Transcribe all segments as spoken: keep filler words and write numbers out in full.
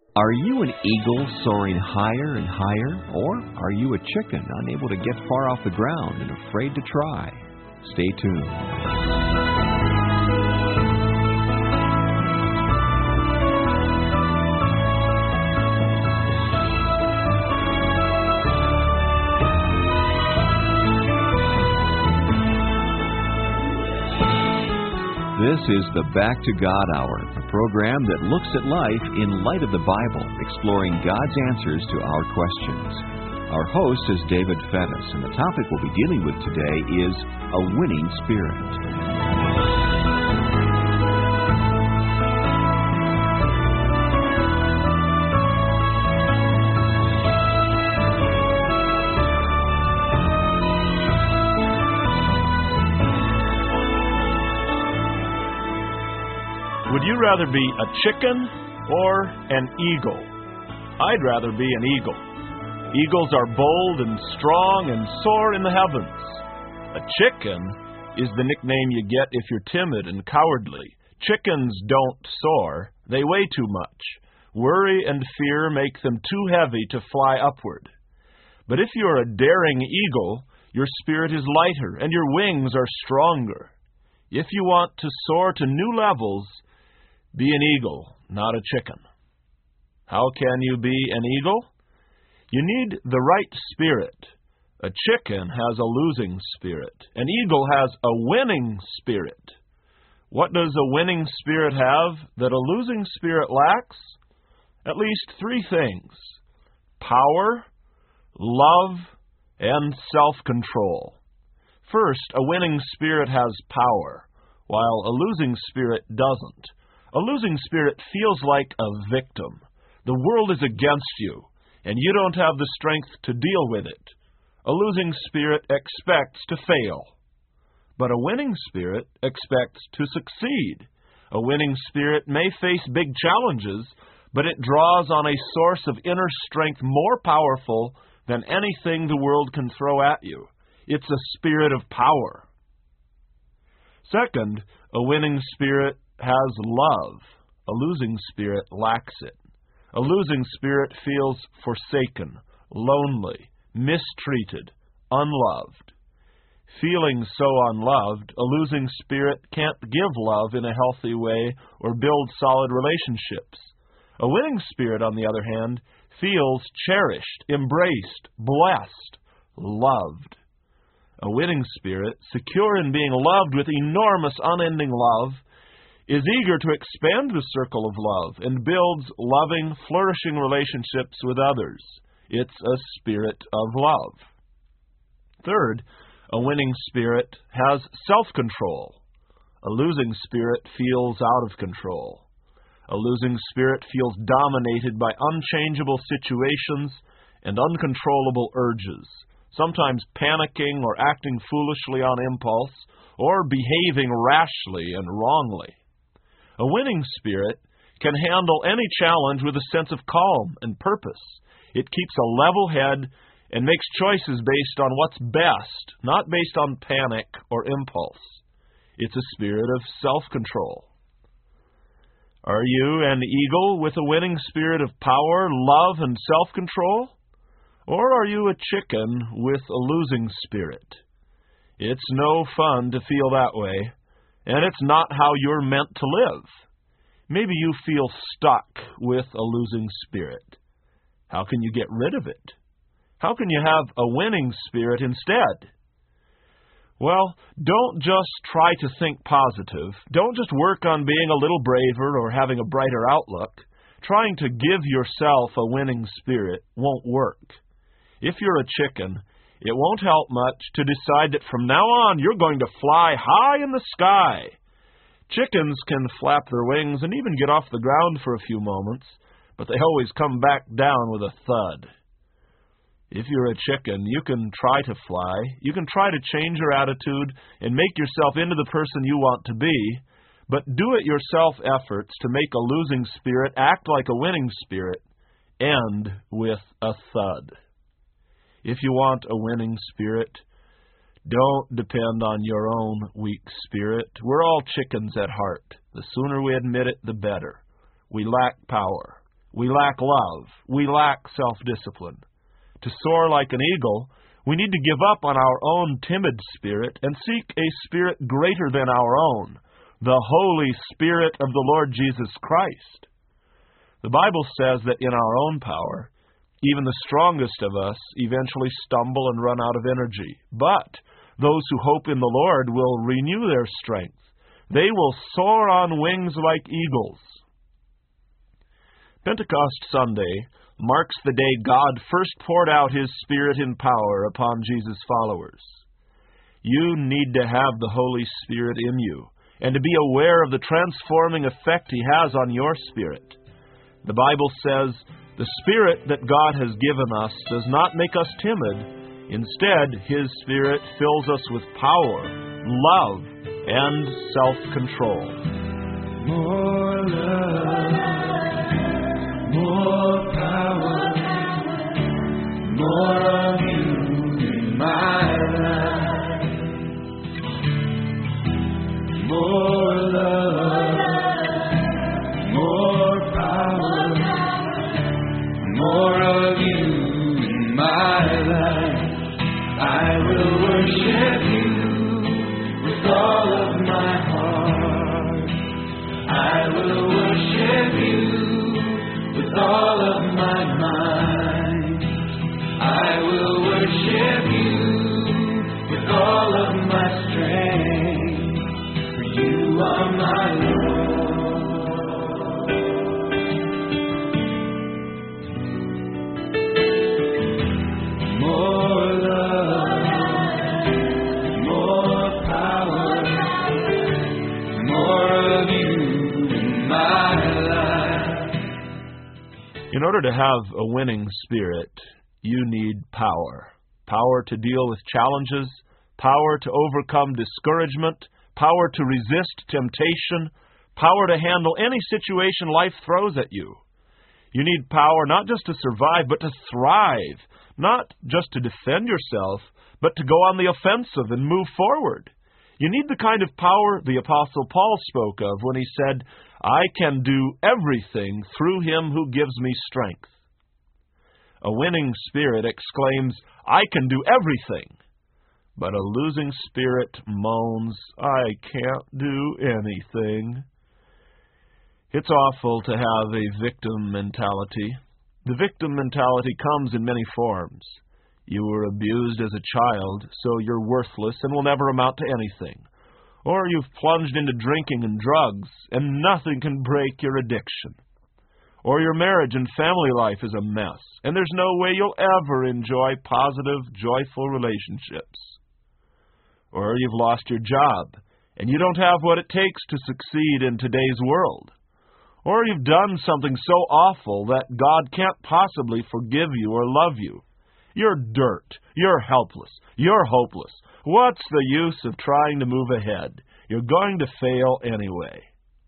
Are you an eagle soaring higher and higher, or are you a chicken unable to get far off the ground and afraid to try? Stay tuned. This is the Back to God Hour, a program that looks at life in light of the Bible, exploring God's answers to our questions. Our host is David Fettis, and the topic we'll be dealing with today is a winning spirit. Would you rather be a chicken or an eagle? I'd rather be an eagle. Eagles are bold and strong and soar in the heavens. A chicken is the nickname you get if you're timid and cowardly. Chickens don't soar. They weigh too much. Worry and fear make them too heavy to fly upward. But if you're a daring eagle, your spirit is lighter and your wings are stronger. If you want to soar to new levels, be an eagle, not a chicken. How can you be an eagle? You need the right spirit. A chicken has a losing spirit. An eagle has a winning spirit. What does a winning spirit have that a losing spirit lacks? At least three things: power, love, and self-control. First, a winning spirit has power, while a losing spirit doesn't. A losing spirit feels like a victim. The world is against you, and you don't have the strength to deal with it. A losing spirit expects to fail. But a winning spirit expects to succeed. A winning spirit may face big challenges, but it draws on a source of inner strength more powerful than anything the world can throw at you. It's a spirit of power. Second, a winning spirit has love. A losing spirit lacks it. A losing spirit feels forsaken, lonely, mistreated, unloved. Feeling so unloved, a losing spirit can't give love in a healthy way or build solid relationships. A winning spirit, on the other hand, feels cherished, embraced, blessed, loved. A winning spirit, secure in being loved with enormous, unending love, is eager to expand the circle of love and builds loving, flourishing relationships with others. It's a spirit of love. Third, a winning spirit has self-control. A losing spirit feels out of control. A losing spirit feels dominated by unchangeable situations and uncontrollable urges, sometimes panicking or acting foolishly on impulse, or behaving rashly and wrongly. A winning spirit can handle any challenge with a sense of calm and purpose. It keeps a level head and makes choices based on what's best, not based on panic or impulse. It's a spirit of self-control. Are you an eagle with a winning spirit of power, love, and self-control? Or are you a chicken with a losing spirit? It's no fun to feel that way, and it's not how you're meant to live. Maybe you feel stuck with a losing spirit. How can you get rid of it? How can you have a winning spirit instead? Well, don't just try to think positive. Don't just work on being a little braver or having a brighter outlook. Trying to give yourself a winning spirit won't work. If you're a chicken, it won't help much to decide that from now on you're going to fly high in the sky. Chickens can flap their wings and even get off the ground for a few moments, but they always come back down with a thud. If you're a chicken, you can try to fly. You can try to change your attitude and make yourself into the person you want to be, but do-it-yourself efforts to make a losing spirit act like a winning spirit end with a thud. If you want a winning spirit, don't depend on your own weak spirit. We're all chickens at heart. The sooner we admit it, the better. We lack power. we lack love. We lack self-discipline. To soar like an eagle, we need to give up on our own timid spirit and seek a spirit greater than our own, the Holy Spirit of the Lord Jesus Christ. The Bible says that in our own power, even the strongest of us eventually stumble and run out of energy. But those who hope in the Lord will renew their strength. They will soar on wings like eagles. Pentecost Sunday marks the day God first poured out His Spirit in power upon Jesus' followers. You need to have the Holy Spirit in you and to be aware of the transforming effect He has on your spirit. The Bible says, the Spirit that God has given us does not make us timid. Instead, His Spirit fills us with power, love, and self-control. More love, more power, more of You in my life. More love, more power, more of You in my life. I will worship You with all of my heart. I will worship You with all of my mind. I will worship You with all of my strength. For You are my Lord. More love, more power, more of You in my life. In order to have a winning spirit, you need power. Power to deal with challenges, power to overcome discouragement, power to resist temptation, power to handle any situation life throws at you. You need power not just to survive, but to thrive, not just to defend yourself, but to go on the offensive and move forward. You need the kind of power the Apostle Paul spoke of when he said, I can do everything through Him who gives me strength. A winning spirit exclaims, I can do everything. But a losing spirit moans, I can't do anything. It's awful to have a victim mentality. The victim mentality comes in many forms. You were abused as a child, so you're worthless and will never amount to anything. Or you've plunged into drinking and drugs, and nothing can break your addiction. Or your marriage and family life is a mess, and there's no way you'll ever enjoy positive, joyful relationships. Or you've lost your job, and you don't have what it takes to succeed in today's world. Or you've done something so awful that God can't possibly forgive you or love you. You're dirt. You're helpless. You're hopeless. What's the use of trying to move ahead? You're going to fail anyway.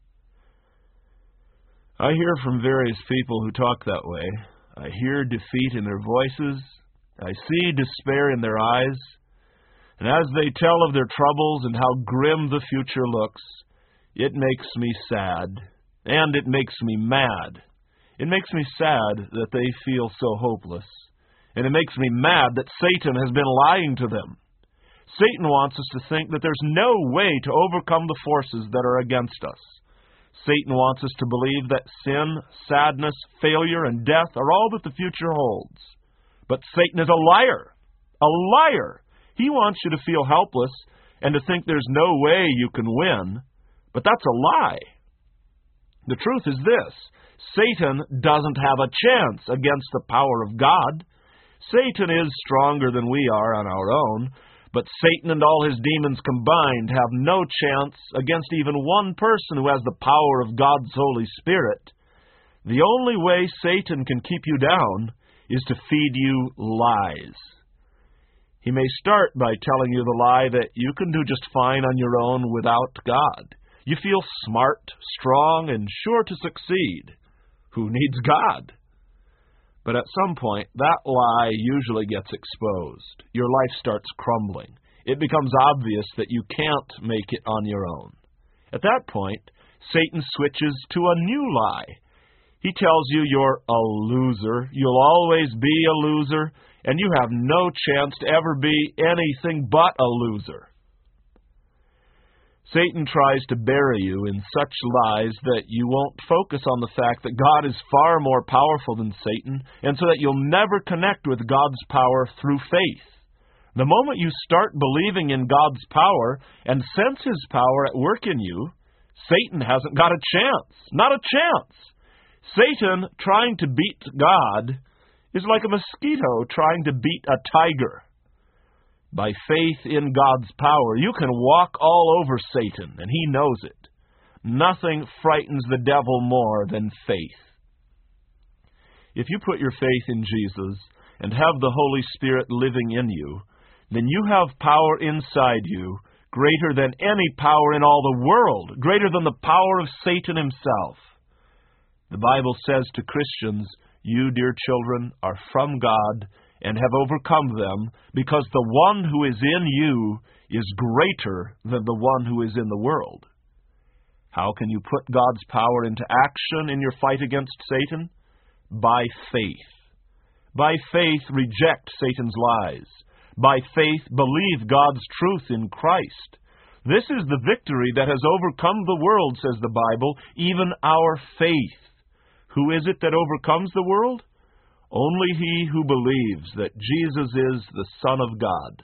I hear from various people who talk that way. I hear defeat in their voices. I see despair in their eyes. And as they tell of their troubles and how grim the future looks, it makes me sad. And it makes me mad. It makes me sad that they feel so hopeless. And it makes me mad that Satan has been lying to them. Satan wants us to think that there's no way to overcome the forces that are against us. Satan wants us to believe that sin, sadness, failure, and death are all that the future holds. But Satan is a liar. A liar! He wants you to feel helpless and to think there's no way you can win. But that's a lie. The truth is this: Satan doesn't have a chance against the power of God. Satan is stronger than we are on our own, but Satan and all his demons combined have no chance against even one person who has the power of God's Holy Spirit. The only way Satan can keep you down is to feed you lies. He may start by telling you the lie that you can do just fine on your own without God. You feel smart, strong, and sure to succeed. Who needs God? But at some point, that lie usually gets exposed. Your life starts crumbling. It becomes obvious that you can't make it on your own. At that point, Satan switches to a new lie. He tells you you're a loser, you'll always be a loser, and you have no chance to ever be anything but a loser. Satan tries to bury you in such lies that you won't focus on the fact that God is far more powerful than Satan, and so that you'll never connect with God's power through faith. The moment you start believing in God's power and sense His power at work in you, Satan hasn't got a chance. Not a chance. Satan trying to beat God is like a mosquito trying to beat a tiger. By faith in God's power, you can walk all over Satan, and he knows it. Nothing frightens the devil more than faith. If you put your faith in Jesus and have the Holy Spirit living in you, then you have power inside you greater than any power in all the world, greater than the power of Satan himself. The Bible says to Christians, "You, dear children, are from God and have overcome them, because the one who is in you is greater than the one who is in the world." How can you put God's power into action in your fight against Satan? By faith. By faith, reject Satan's lies. By faith, believe God's truth in Christ. This is the victory that has overcome the world, says the Bible, even our faith. Who is it that overcomes the world? Only he who believes that Jesus is the Son of God.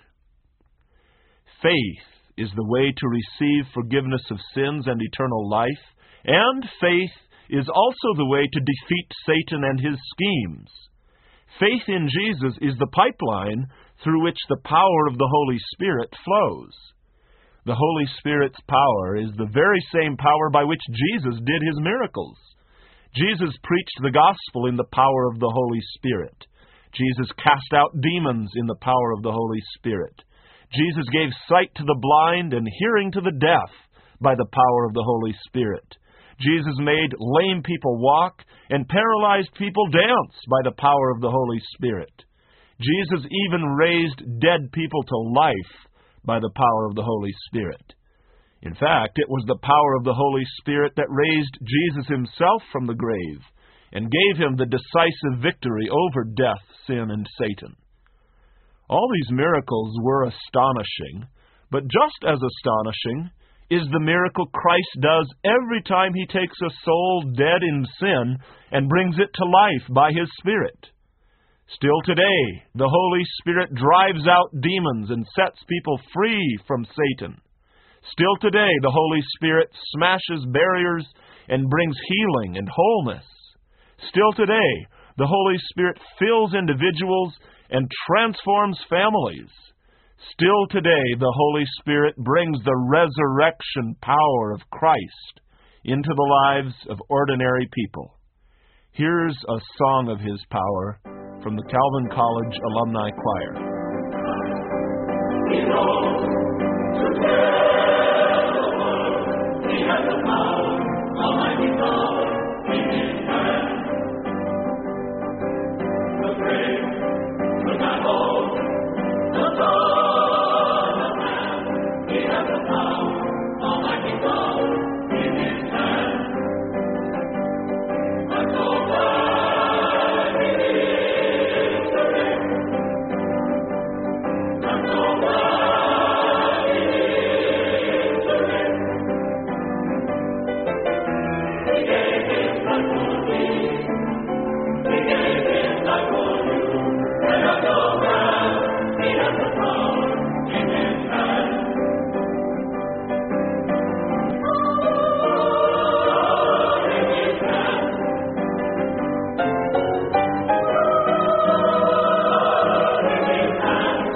Faith is the way to receive forgiveness of sins and eternal life, and faith is also the way to defeat Satan and his schemes. Faith in Jesus is the pipeline through which the power of the Holy Spirit flows. The Holy Spirit's power is the very same power by which Jesus did his miracles. Jesus preached the gospel in the power of the Holy Spirit. Jesus cast out demons in the power of the Holy Spirit. Jesus gave sight to the blind and hearing to the deaf by the power of the Holy Spirit. Jesus made lame people walk and paralyzed people dance by the power of the Holy Spirit. Jesus even raised dead people to life by the power of the Holy Spirit. In fact, it was the power of the Holy Spirit that raised Jesus himself from the grave and gave him the decisive victory over death, sin, and Satan. All these miracles were astonishing, but just as astonishing is the miracle Christ does every time he takes a soul dead in sin and brings it to life by his Spirit. Still today, the Holy Spirit drives out demons and sets people free from Satan. Still today, the Holy Spirit smashes barriers and brings healing and wholeness. Still today, the Holy Spirit fills individuals and transforms families. Still today, the Holy Spirit brings the resurrection power of Christ into the lives of ordinary people. Here's a song of his power from the Calvin College Alumni Choir. We know today. He has the power, almighty power, in his hand. The grave could not hold the Son of Man. He has the power, almighty power, in his hand. And so glad he is the ring. And so glad he is the ring. He gave his life for me. He gave his life for you. And I'm so glad he has the power in his hand. Power in his hand. Power in his hand.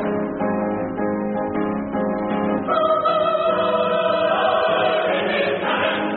Power in his hand.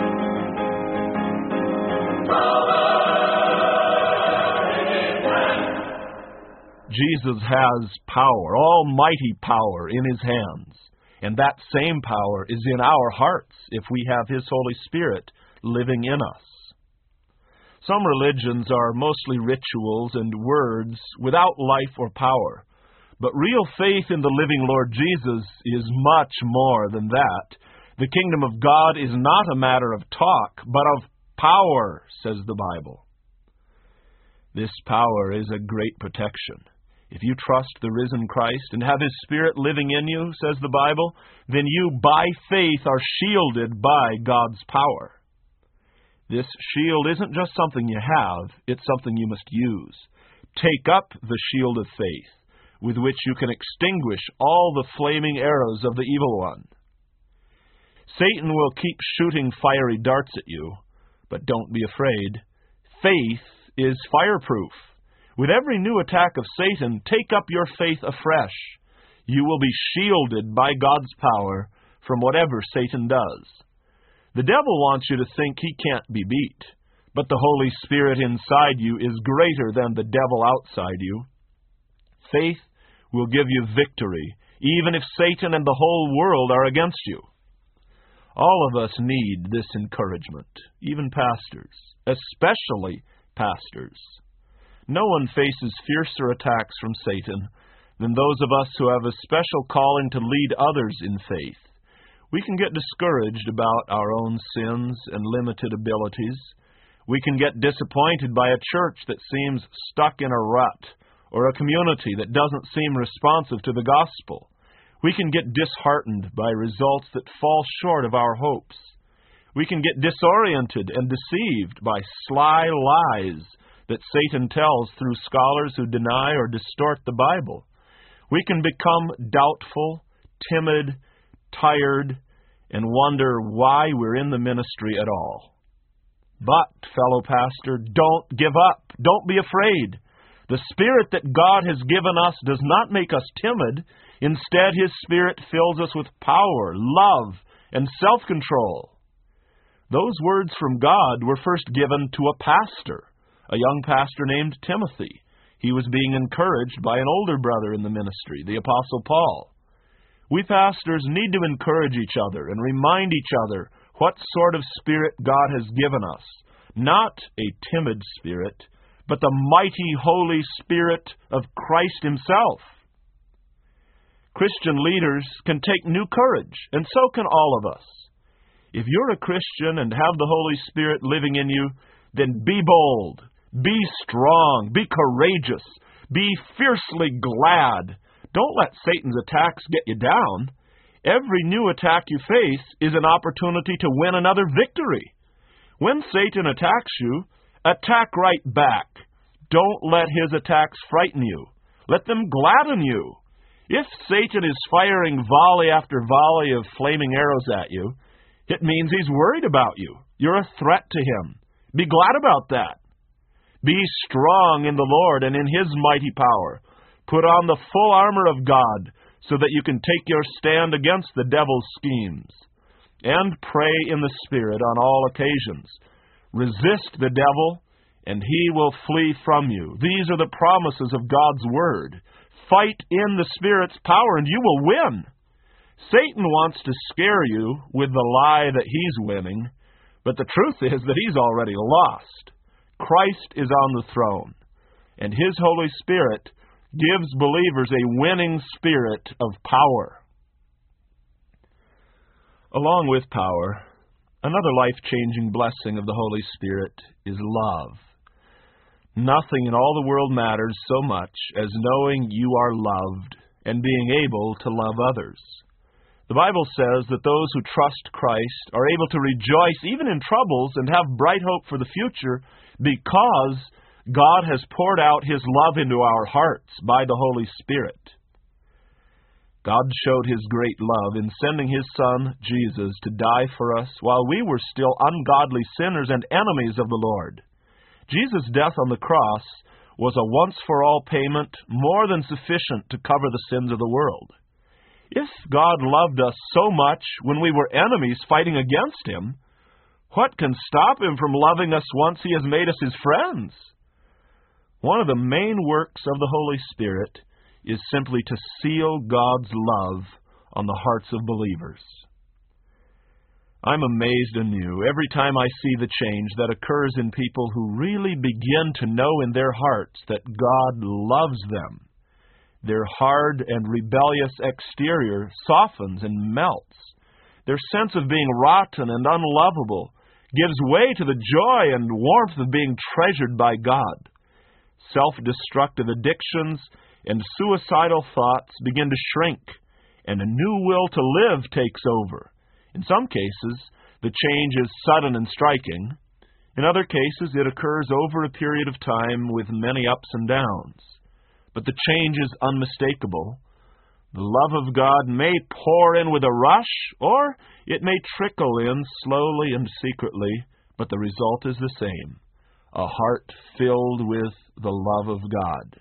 Jesus has power, almighty power, in his hands. And that same power is in our hearts if we have his Holy Spirit living in us. Some religions are mostly rituals and words without life or power. But real faith in the living Lord Jesus is much more than that. The kingdom of God is not a matter of talk, but of power, says the Bible. This power is a great protection. If you trust the risen Christ and have His Spirit living in you, says the Bible, then you, by faith, are shielded by God's power. This shield isn't just something you have, it's something you must use. Take up the shield of faith, with which you can extinguish all the flaming arrows of the evil one. Satan will keep shooting fiery darts at you, but don't be afraid. Faith is fireproof. With every new attack of Satan, take up your faith afresh. You will be shielded by God's power from whatever Satan does. The devil wants you to think he can't be beat, but the Holy Spirit inside you is greater than the devil outside you. Faith will give you victory, even if Satan and the whole world are against you. All of us need this encouragement, even pastors, especially pastors. No one faces fiercer attacks from Satan than those of us who have a special calling to lead others in faith. We can get discouraged about our own sins and limited abilities. We can get disappointed by a church that seems stuck in a rut, or a community that doesn't seem responsive to the gospel. We can get disheartened by results that fall short of our hopes. We can get disoriented and deceived by sly lies that Satan tells through scholars who deny or distort the Bible. We can become doubtful, timid, tired, and wonder why we're in the ministry at all. But, fellow pastor, don't give up. Don't be afraid. The Spirit that God has given us does not make us timid. Instead, His Spirit fills us with power, love, and self-control. Those words from God were first given to a pastor, a young pastor named Timothy. He was being encouraged by an older brother in the ministry, the Apostle Paul. We pastors need to encourage each other and remind each other what sort of spirit God has given us. Not a timid spirit, but the mighty Holy Spirit of Christ Himself. Christian leaders can take new courage, and so can all of us. If you're a Christian and have the Holy Spirit living in you, then be bold, be strong, be courageous, be fiercely glad. Don't let Satan's attacks get you down. Every new attack you face is an opportunity to win another victory. When Satan attacks you, attack right back. Don't let his attacks frighten you. Let them gladden you. If Satan is firing volley after volley of flaming arrows at you, it means he's worried about you. You're a threat to him. Be glad about that. Be strong in the Lord and in His mighty power. Put on the full armor of God so that you can take your stand against the devil's schemes. And pray in the Spirit on all occasions. Resist the devil, and he will flee from you. These are the promises of God's Word. Fight in the Spirit's power, and you will win. Satan wants to scare you with the lie that he's winning, but the truth is that he's already lost. Christ is on the throne, and His Holy Spirit gives believers a winning spirit of power. Along with power, another life-changing blessing of the Holy Spirit is love. Nothing in all the world matters so much as knowing you are loved and being able to love others. The Bible says that those who trust Christ are able to rejoice even in troubles and have bright hope for the future because God has poured out His love into our hearts by the Holy Spirit. God showed His great love in sending His Son, Jesus, to die for us while we were still ungodly sinners and enemies of the Lord. Jesus' death on the cross was a once-for-all payment more than sufficient to cover the sins of the world. If God loved us so much when we were enemies fighting against Him, what can stop Him from loving us once He has made us His friends? One of the main works of the Holy Spirit is simply to seal God's love on the hearts of believers. I'm amazed anew every time I see the change that occurs in people who really begin to know in their hearts that God loves them. Their hard and rebellious exterior softens and melts. Their sense of being rotten and unlovable gives way to the joy and warmth of being treasured by God. Self-destructive addictions and suicidal thoughts begin to shrink, and a new will to live takes over. In some cases, the change is sudden and striking. In other cases, it occurs over a period of time with many ups and downs. But the change is unmistakable. The love of God may pour in with a rush, or it may trickle in slowly and secretly, but the result is the same: a heart filled with the love of God.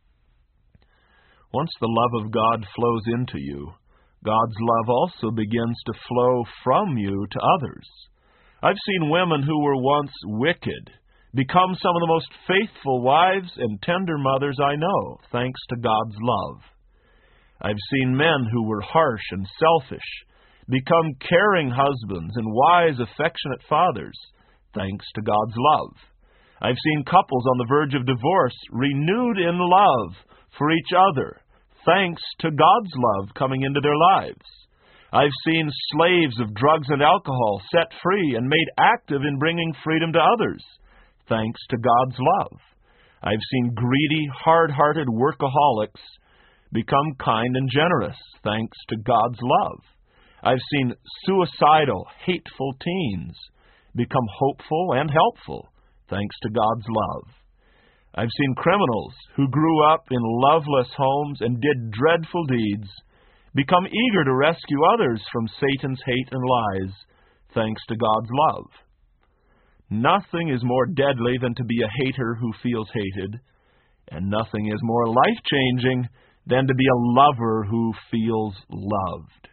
Once the love of God flows into you, God's love also begins to flow from you to others. I've seen women who were once wicked become some of the most faithful wives and tender mothers I know, thanks to God's love. I've seen men who were harsh and selfish become caring husbands and wise, affectionate fathers, thanks to God's love. I've seen couples on the verge of divorce renewed in love for each other, thanks to God's love coming into their lives. I've seen slaves of drugs and alcohol set free and made active in bringing freedom to others, thanks to God's love. I've seen greedy, hard-hearted workaholics become kind and generous, thanks to God's love. I've seen suicidal, hateful teens become hopeful and helpful, thanks to God's love. I've seen criminals who grew up in loveless homes and did dreadful deeds become eager to rescue others from Satan's hate and lies, thanks to God's love. Nothing is more deadly than to be a hater who feels hated, and nothing is more life-changing than to be a lover who feels loved.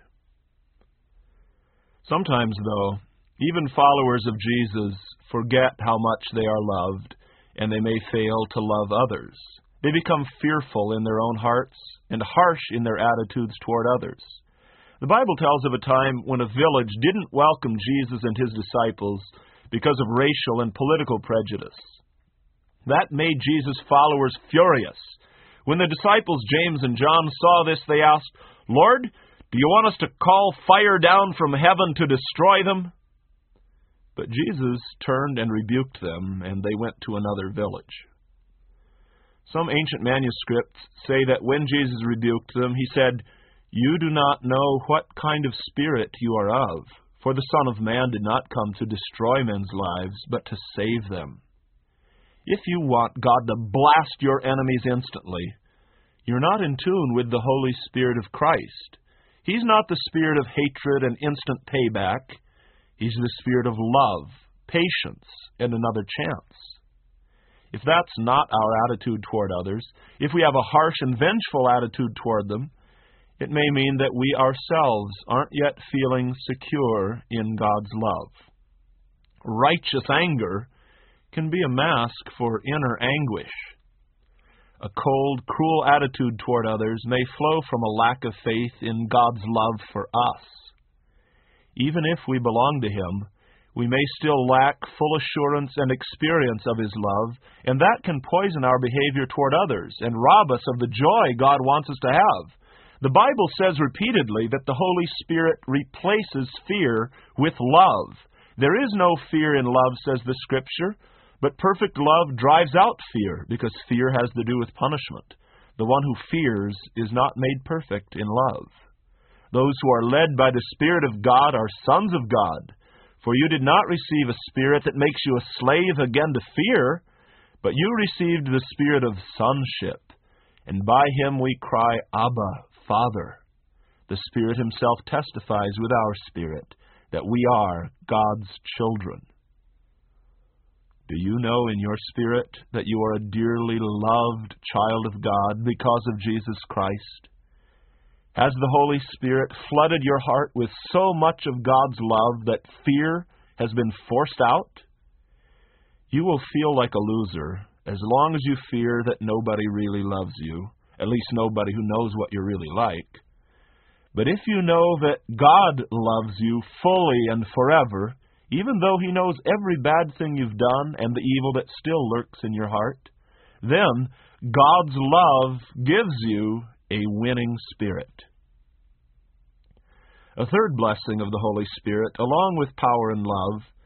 Sometimes, though, even followers of Jesus forget how much they are loved, and they may fail to love others. They become fearful in their own hearts and harsh in their attitudes toward others. The Bible tells of a time when a village didn't welcome Jesus and his disciples because of racial and political prejudice. That made Jesus' followers furious. When the disciples James and John saw this, they asked, "Lord, do you want us to call fire down from heaven to destroy them?" But Jesus turned and rebuked them, and they went to another village. Some ancient manuscripts say that when Jesus rebuked them, he said, "You do not know what kind of spirit you are of, for the Son of Man did not come to destroy men's lives, but to save them." If you want God to blast your enemies instantly, you're not in tune with the Holy Spirit of Christ. He's not the spirit of hatred and instant payback. He's the spirit of love, patience, and another chance. If that's not our attitude toward others, if we have a harsh and vengeful attitude toward them, it may mean that we ourselves aren't yet feeling secure in God's love. Righteous anger can be a mask for inner anguish. A cold, cruel attitude toward others may flow from a lack of faith in God's love for us. Even if we belong to Him, we may still lack full assurance and experience of His love, and that can poison our behavior toward others and rob us of the joy God wants us to have. The Bible says repeatedly that the Holy Spirit replaces fear with love. There is no fear in love, says the Scripture, but perfect love drives out fear, because fear has to do with punishment. The one who fears is not made perfect in love. Those who are led by the Spirit of God are sons of God. For you did not receive a spirit that makes you a slave again to fear, but you received the spirit of sonship, and by Him we cry, Abba, Father. The Spirit Himself testifies with our spirit that we are God's children. Do you know in your spirit that you are a dearly loved child of God because of Jesus Christ? Has the Holy Spirit flooded your heart with so much of God's love that fear has been forced out? You will feel like a loser as long as you fear that nobody really loves you, at least nobody who knows what you're really like. But if you know that God loves you fully and forever, even though He knows every bad thing you've done and the evil that still lurks in your heart, then God's love gives you a winning spirit. A third blessing of the Holy Spirit, along with power and love,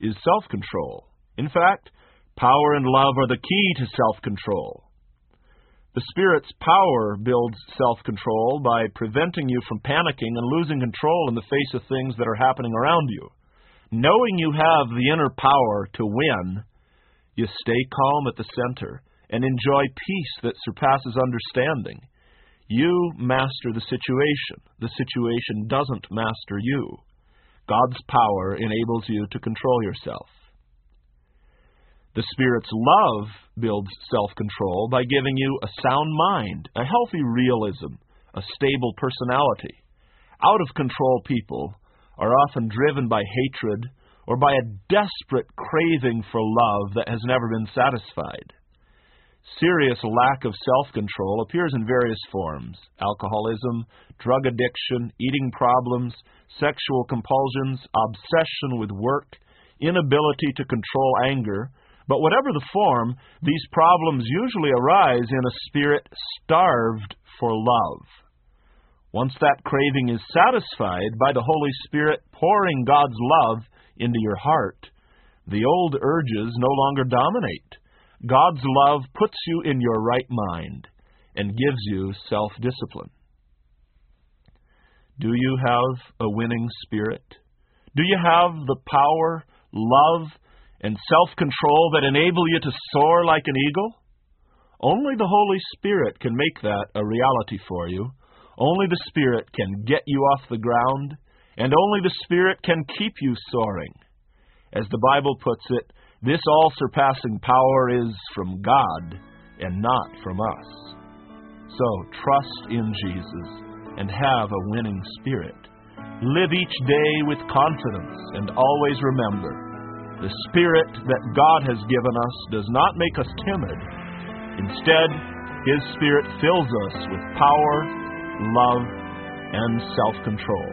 is self-control. In fact, power and love are the key to self-control. The Spirit's power builds self-control by preventing you from panicking and losing control in the face of things that are happening around you. Knowing you have the inner power to win, you stay calm at the center and enjoy peace that surpasses understanding. You master the situation. The situation doesn't master you. God's power enables you to control yourself. The Spirit's love builds self-control by giving you a sound mind, a healthy realism, a stable personality. Out-of-control people are often driven by hatred or by a desperate craving for love that has never been satisfied. Serious lack of self-control appears in various forms: alcoholism, drug addiction, eating problems, sexual compulsions, obsession with work, inability to control anger. But whatever the form, these problems usually arise in a spirit starved for love. Once that craving is satisfied by the Holy Spirit pouring God's love into your heart, the old urges no longer dominate. God's love puts you in your right mind and gives you self-discipline. Do you have a winning spirit? Do you have the power, love, and self-control that enable you to soar like an eagle? Only the Holy Spirit can make that a reality for you. Only the Spirit can get you off the ground, and only the Spirit can keep you soaring. As the Bible puts it, this all-surpassing power is from God and not from us. So trust in Jesus and have a winning spirit. Live each day with confidence and always remember, the Spirit that God has given us does not make us timid. Instead, His Spirit fills us with power, love, and self-control.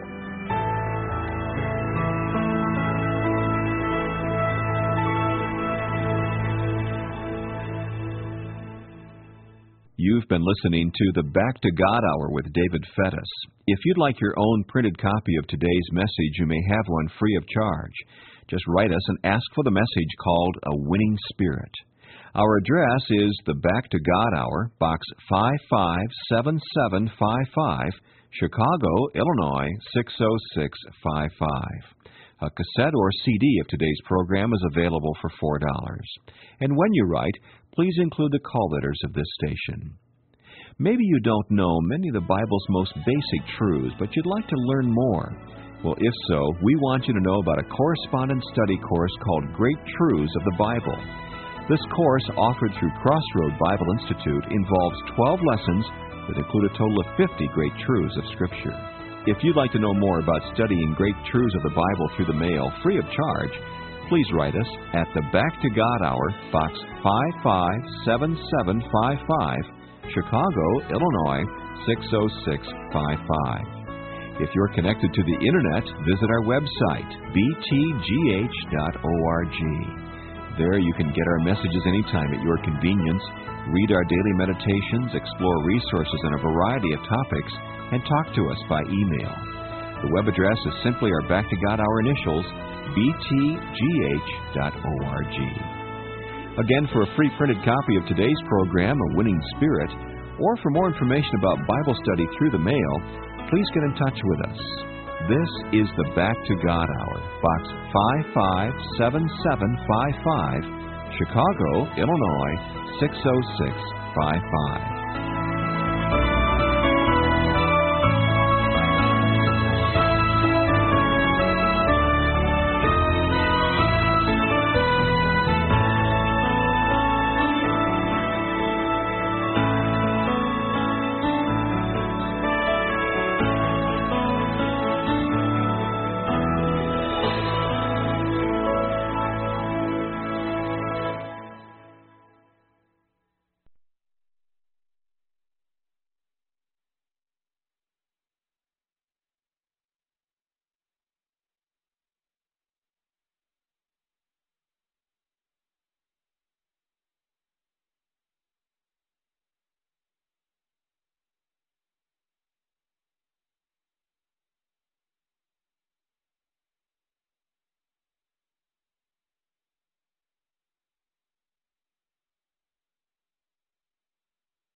You've been listening to the Back to God Hour with David Fettis. If you'd like your own printed copy of today's message, you may have one free of charge. Just write us and ask for the message called A Winning Spirit. Our address is the Back to God Hour, Box five five seven seven five five, Chicago, Illinois six oh six five five. A cassette or C D of today's program is available for four dollars. And when you write, please include the call letters of this station. Maybe you don't know many of the Bible's most basic truths, but you'd like to learn more. Well, if so, we want you to know about a correspondence study course called Great Truths of the Bible. This course, offered through Crossroad Bible Institute, involves twelve lessons that include a total of fifty great truths of Scripture. If you'd like to know more about studying great truths of the Bible through the mail, free of charge, please write us at the Back to God Hour, Box five five seven seven five five, Chicago, Illinois six oh six five five. If you're connected to the Internet, visit our website, b t g h dot org. There you can get our messages anytime at your convenience, read our daily meditations, explore resources on a variety of topics, and talk to us by email. The web address is simply our Back to God Hour initials, b t g h dot org. Again, for a free printed copy of today's program, A Winning Spirit, or for more information about Bible study through the mail, please get in touch with us. This is the Back to God Hour, Box five five seven seven five five, Chicago, Illinois six oh six five five.